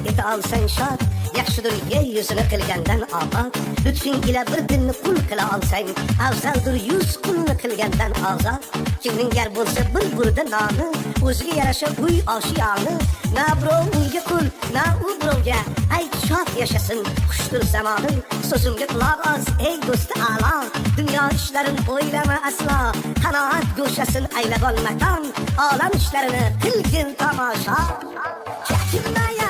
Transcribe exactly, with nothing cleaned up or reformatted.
eta olsang shod, yaxshidir yer yuzini qilgandan obod. Lutfing ila bir dinni qul qila olsang, afzaldir yuz qulni qilgandan ozod. Kimning gar bo'lsa bir burda noni, o'ziga yarasha uy oshiyoni. Na birov unga qul, na u birovga. Ayt shod yashasın, xushdir zamoning. So'zimga quloq os, ey do'sti a'lo. Dunyo ishlarin o'ylama aslo. Qanoat go'shasin aylab ol makon. Olam ishlarini qilgin tomosha. Chekinma